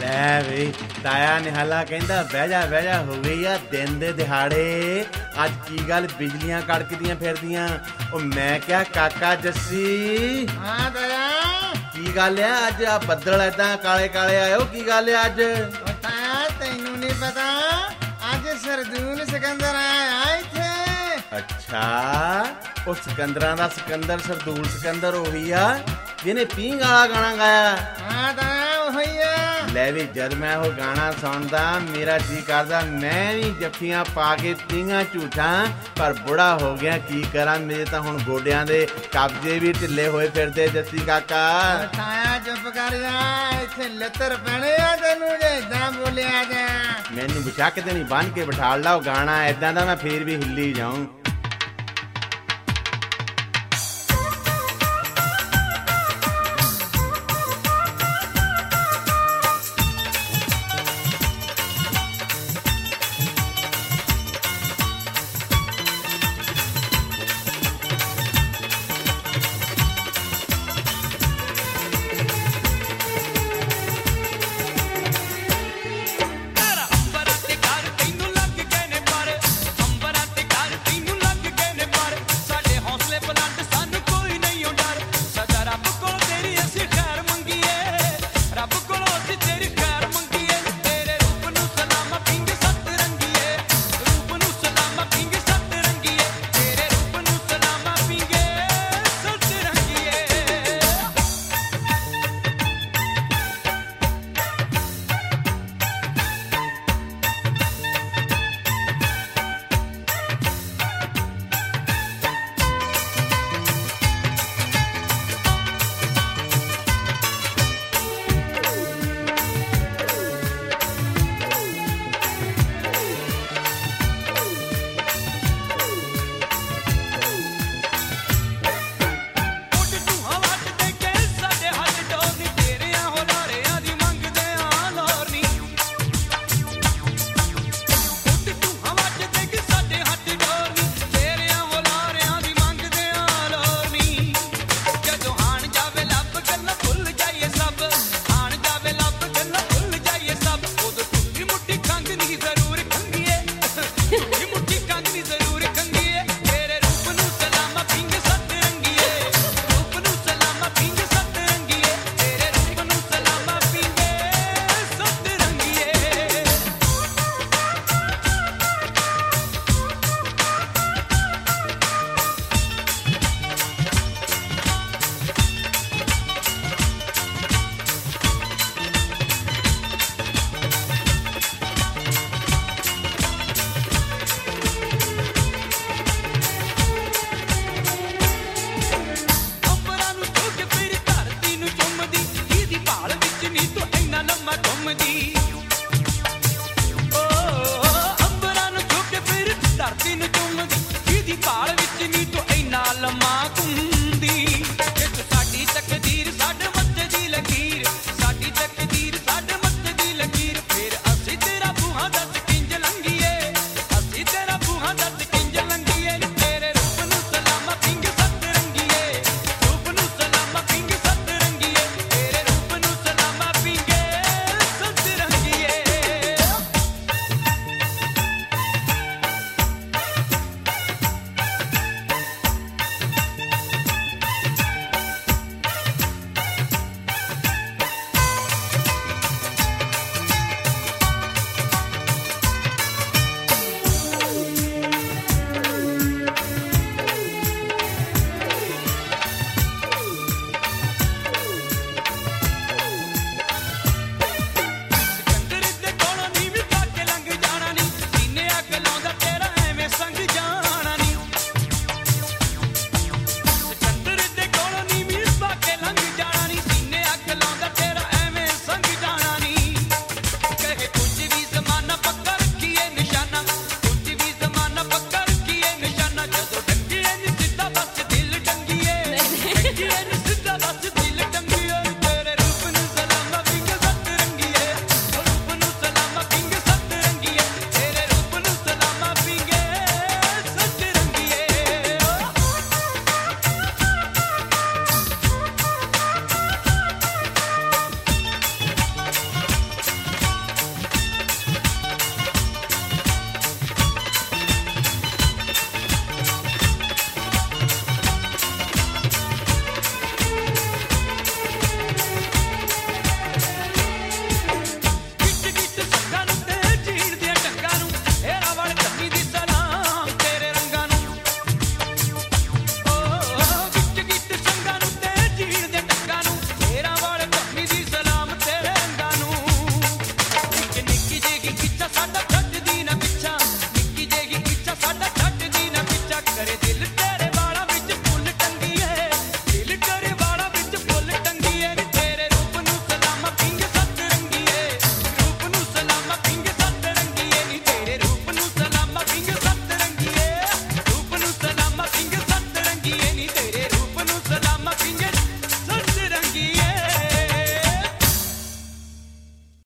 ਲੈ ਵੇ ਤਾਇਆ ਨਿਹਾਲਾ ਕਹਿੰਦਾ ਬਹਿ ਜਾ ਹੋ ਗਈ ਆ ਦਿਨ ਦੇ ਦਿਹਾੜੇ। ਅੱਜ ਕੀ ਗੱਲ ਬਿਜਲੀਆਂ ਕੜਕਦੀਆਂ ਫਿਰਦੀਆਂ? ਉਹ ਮੈਂ ਕਿਹਾ ਕਾਕਾ ਜੱਸੀ। ਹਾਂ ਤਾਇਆ ਕੀ ਗੱਲ ਆ ਅੱਜ ਆ ਬੱਦਲ ਏਦਾਂ ਕਾਲੇ ਕਾਲੇ ਆਏ ਹੋ? ਕੀ ਗੱਲ ਆ ਅੱਜ? ਤਾਇਆ ਤੈਨੂੰ ਨਹੀਂ ਪਤਾ ਅੱਜ ਸਰਦੂਲ ਸਿਕੰਦਰ ਆਇਆ ਇੱਥੇ। ਅੱਛਾ ਉਹ ਸਿਕੰਦਰਾਂ ਦਾ ਸਿਕੰਦਰ ਸਰਦੂਲ ਸਿਕੰਦਰ ਉਹੀ ਆ ਜਿਹਨੇ ਪੀਂਘ ਵਾਲਾ ਗਾਣਾ ਗਾਇਆ? ਹਾਂ ਤਾਇਆ ਉਹੀ ਆ। ਲੈ ਵੀ ਜਦ ਮੈਂ ਉਹ ਗਾਣਾ ਸੁਣਦਾ ਮੇਰਾ ਜੀ ਕਰਦਾ ਮੈਂ ਵੀ ਜੱਫੀਆਂ ਪਾ ਕੇ ਪੀਂਘਾਂ ਝੂਠਾਂ, ਪਰ ਬੁੜਾ ਹੋ ਗਿਆ ਕੀ ਕਰਾਂ, ਮੇਰੇ ਤਾਂ ਹੁਣ ਗੋਡਿਆਂ ਦੇ ਕਬਜੇ ਵੀ ਢਿੱਲੇ ਹੋਏ ਫਿਰਦੇ ਜੱਸੀ ਕਾਕਾ। ਤਾਇਆ ਚੁੱਪ ਕਰ ਜਾ, ਇੱਥੇ ਲੱਤਰ ਪੈਣੇ ਆ ਤੈਨੂੰ ਜੇ ਏਦਾਂ ਬੋਲਿਆ ਜਾ। ਮੈਨੂੰ ਬਚਾ ਕੇ ਤੇ ਨਹੀਂ ਬੰਨ ਕੇ ਬਿਠਾ ਲਾ, ਉਹ ਗਾਣਾ ਏਦਾਂ ਦਾ ਮੈਂ ਫੇਰ ਵੀ ਹਿੱਲੀ ਜਾਊਂ।